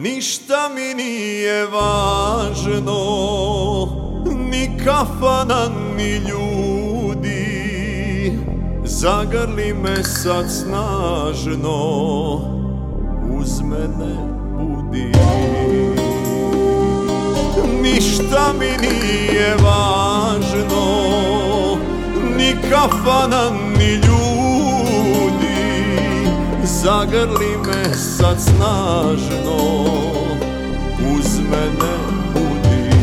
Ništa mi nije važno, ni kafana, ni ljudi. Zagrli me sad snažno, uz mene budi. Ništa mi nije važno, ni kafana, ni ljudi. Zagrli me sad snažno, uz mene budi.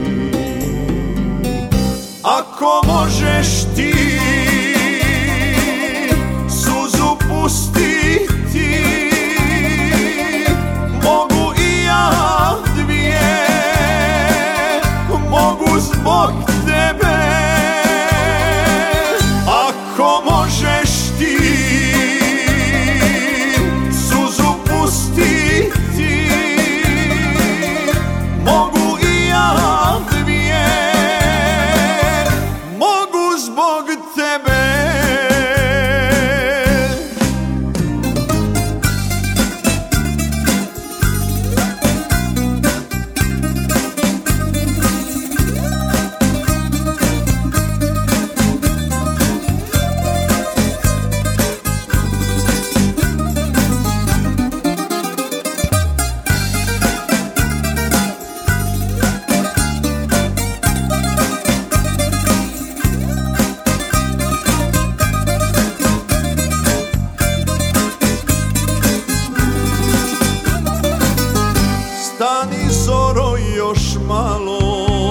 Ako možeš ti suzu pustiti, mogu i ja dvije, mogu zbog tebe. Ako možeš ti suzu pustiti, mogu i ja dvije, mogu zbog tebe. Stani zoro još malo,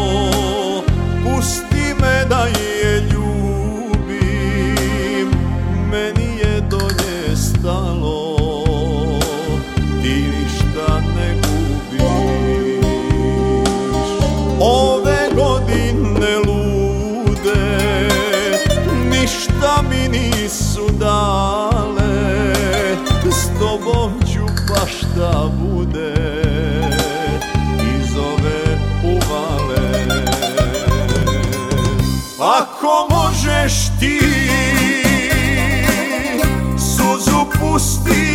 pusti me da je ljubim, meni je do nje stalo, ti ništa ne gubiš. Ove godine lude ništa mi nisu dale, s tobom ću baš da bude. Ako možeš ti suzu pustiti,